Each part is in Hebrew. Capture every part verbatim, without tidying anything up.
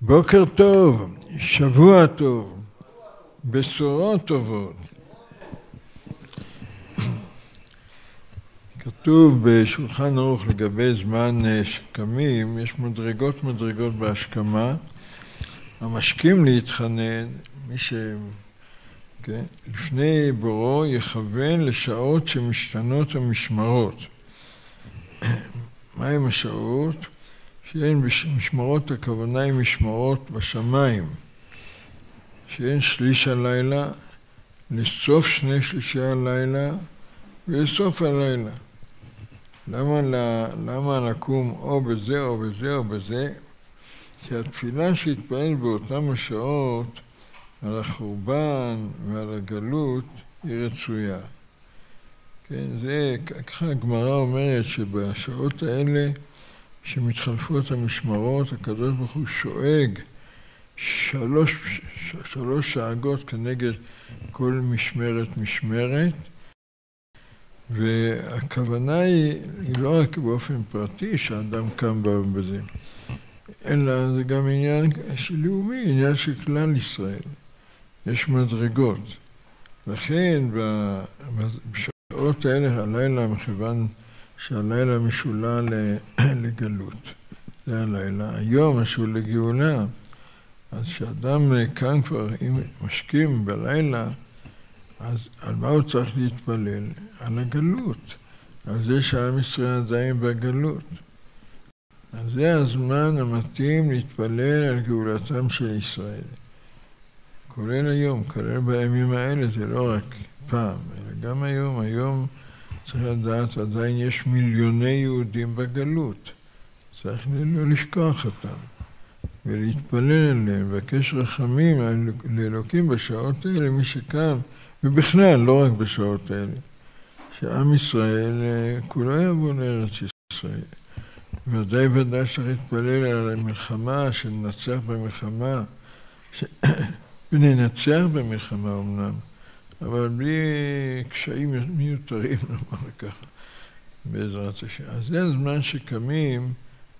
בוקר טוב, שבוע טוב, בשורות טובות. כתוב בשולחן ערוך לגבי זמן שקמים, יש מדרגות מדרגות בהשכמה. המשכים להתחנן, מי ש... כן? לפני בורו יכוון לשעות שמשתנות המשמרות. מהם השעות? שאין משמרות, הכוונה היא משמרות בשמיים. שאין שליש הלילה, לסוף שני שלישי הלילה ולסוף הלילה. למה, למה לקום או בזה או בזה או בזה? כי התפילה שהתפעל באותם השעות על החורבן ועל הגלות היא רצויה. כן, זה, ככה הגמרא אומרת שבשעות האלה שמתחלפות המשמרות, הקדוש ברוך הוא שואג שלוש, שלוש שאגות כנגד כל משמרת משמרת, והכוונה היא, היא לא רק באופן פרטי שהאדם קם בזה, אלא זה גם עניין לאומי, עניין של כלל ישראל. יש מדרגות. לכן בשעות האלה, הלילה, מכיוון שהלילה משולה לגלות. זה הלילה. היום משול לגאולה. אז כשאדם כאן כבר, אם משכים בלילה, אז על מה הוא צריך להתפלל? על הגלות. על זה שעם ישראל עדיין בגלות. אז זה הזמן המתאים להתפלל על גאולתם של ישראל. כולל היום, כולל בימים האלה, זה לא רק פעם, אלא גם היום. היום צריך לדעת, עדיין יש מיליוני יהודים בגלות. צריך לא לשכוח אותם, ולהתפלל עליהם, לבקש רחמים לאלוקים בשעות האלה, מי שקם, ובכלל, לא רק בשעות האלה, שעם ישראל כולו יבוא לארץ ישראל. ודאי ודאי צריך להתפלל על המלחמה, שננצח במלחמה, ש... וננצח במלחמה אמנם, אבל בלי קשיים מיותרים, נאמר ככה, בעזרת השם. אז זה הזמן שקמים,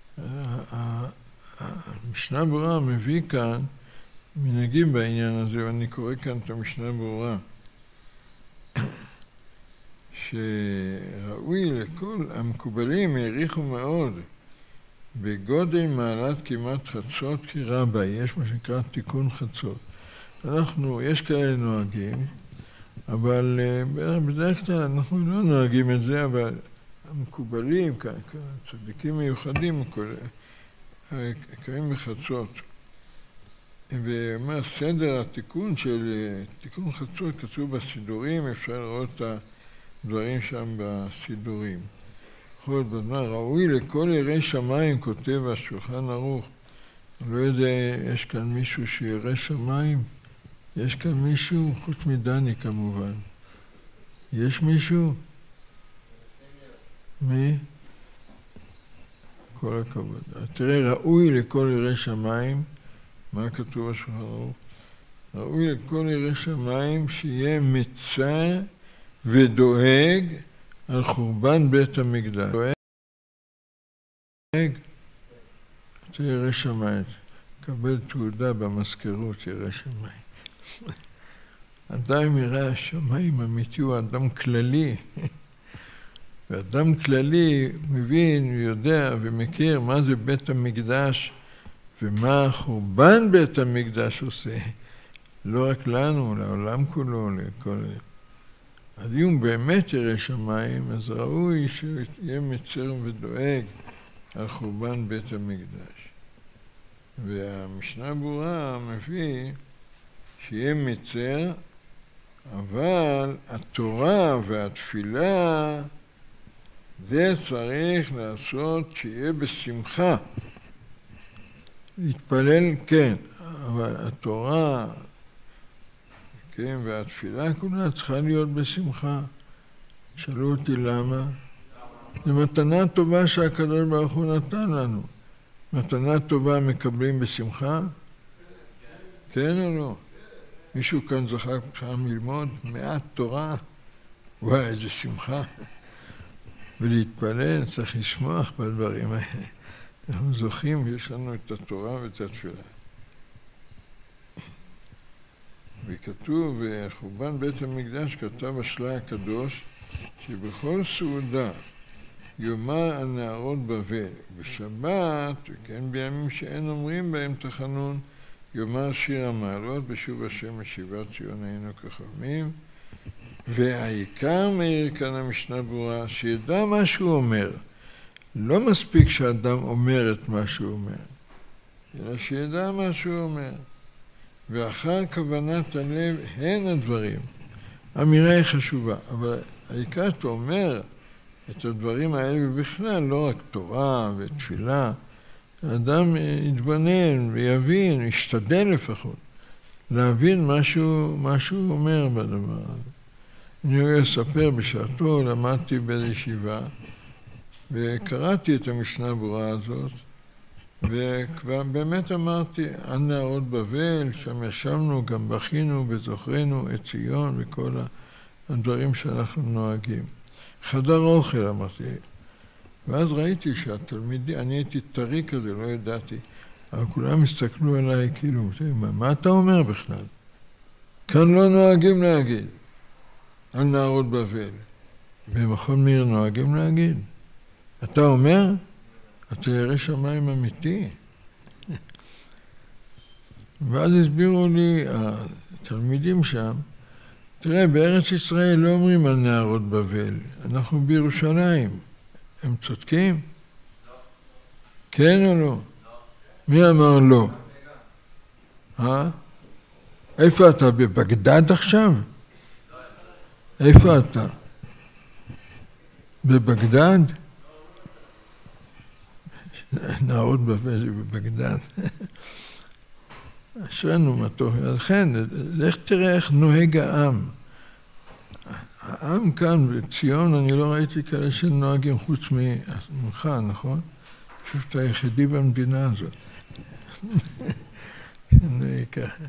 המשנה ברורה מביא כאן מנהגים בעניין הזה, ואני קורא כאן את המשנה ברורה, שראוי לכל המקובלים העריכו מאוד בגודל מעלת כמעט חצות כי רבה, יש מה שנקרא תיקון חצות. אנחנו, יש כאלה נוהגים, אבל בדרך כלל אנחנו לא נוהגים את זה, אבל המקובלים, צדיקים מיוחדים, קוראים בחצות. ומה סדר התיקון של תיקון חצות כתוב בסידורים, אפשר לראות את הדברים שם בסידורים. בכל זאת, ראוי לכל ירא שמיים, כותב השולחן ערוך. לא יודע, יש כאן מישהו שירא שמיים? יש כאן מישהו? חוץ מדני כמובן. יש מישהו? מי? כל הכבוד. תראה, ראוי לכל ירא שמיים, מה כתוב בשולחן ערוך? ראוי לכל ירא שמיים שיהיה מצר ודואג על חורבן בית המקדש. דואג? אתה ירא שמיים, קבל תעודה במזכירות ירא שמיים. אדם ירא השמיים אמיתי הוא אדם כללי. ואדם כללי מבין, יודע ומכיר מה זה בית המקדש ומה חורבן בית המקדש עושה. לא רק לנו, לעולם כולו, לכל... אז אם באמת ירא שמיים, אז ראוי שיהיה מצר ודואג על חורבן בית המקדש. והמשנה ברורה מביא שיהיה מצר, אבל התורה והתפילה, זה צריך לעשות שיהיה בשמחה. להתפלל, כן, אבל התורה, כן, והתפילה כולה צריכה להיות בשמחה. שאלו אותי למה? זו מתנה טובה שהקדוש ברוך הוא נתן לנו. מתנה טובה מקבלים בשמחה? כן או לא? מישהו כאן זכה פעם ללמוד מעט תורה? וואי, איזה שמחה. ולהתפלל צריך לשמוח בדברים האלה. אנחנו זוכים, יש לנו את התורה ואת התפילה. וכתוב, חורבן בית המקדש כתב השלאי הקדוש, שבכל סעודה יאמר על נהרות בבל, בשבת, וכן בימים שאין אומרים בהם תחנון, יאמר שיר המעלות, בשוב השם משיבת ציון היינו כחולמים. והעיקר מאיר כאן המשנה ברורה, שידע מה שהוא אומר. לא מספיק שאדם אומר את מה שהוא אומר, אלא שידע מה שהוא אומר. ואחר כוונת הלב הן הדברים. אמירה היא חשובה, אבל העיקר אתה אומר את הדברים האלה, ובכלל לא רק תורה ותפילה. האדם יתבונן ויבין, ישתדל לפחות, להבין מה שהוא, מה שהוא אומר בדבר הזה. אני אספר בשעתו, למדתי בישיבה, וקראתי את המשנה ברורה הזאת, וכבר באמת אמרתי, על נהרות בבל, שם ישבנו, גם בכינו וזוכרנו את ציון וכל הדברים שאנחנו נוהגים. חדר אוכל אמרתי, ואז ראיתי שהתלמידים, אני הייתי טרי כזה, לא ידעתי, אבל כולם הסתכלו עליי כאילו, מה, מה אתה אומר בכלל? כאן לא נוהגים להגיד על נהרות בבל. במכון מאיר נוהגים להגיד. אתה אומר, אתה ירא שמיים אמיתי. ואז הסבירו לי התלמידים שם, תראה, בארץ ישראל לא אומרים על נהרות בבל, אנחנו בירושלים. הם צודקים? כן או לא? מי אמר לא? אה? איפה אתה? בבגדד עכשיו? איפה אתה? בבגדד? נהרות בבל זה בבגדד. אשרנו מה טוב. לכן, לך תראה איך נוהג העם. העם כאן בציון, אני לא ראיתי כאלה שנוהגים חוץ ממך, נכון? אני חושב שאתה היחידי במדינה הזאת. שנוהג ככה.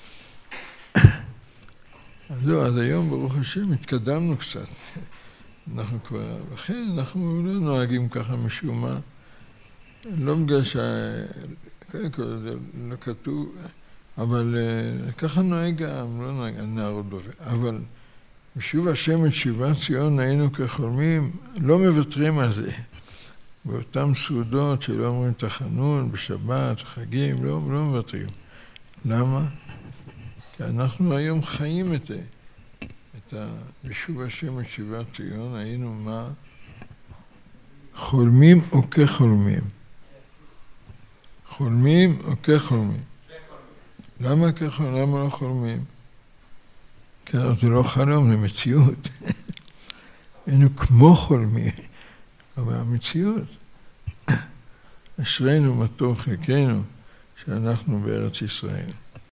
אז לא, אז היום ברוך השם התקדמנו קצת. אנחנו כבר, לכן אנחנו לא נוהגים ככה משום מה. לא בגלל ש... קודם כל זה לא כתוב, אבל ככה נוהג העם, לא נוהג על נהרות בבל. אבל בשוב השם את שיבת ציון היינו כחולמים, לא מוותרים על זה. באותם סעודות שלא אומרים תחנון, בשבת, חגים, לא, לא מוותרים. למה? כי אנחנו היום חיים את זה. את ה... בשוב השם את שיבת ציון היינו מה? חולמים או כחולמים? חולמים או כחולמים? למה כחולמים? למה לא חולמים? כי זה לא חלום, זה מציאות. היינו כמו חולמים, אבל המציאות. אשרינו מה טוב חלקנו שאנחנו בארץ ישראל.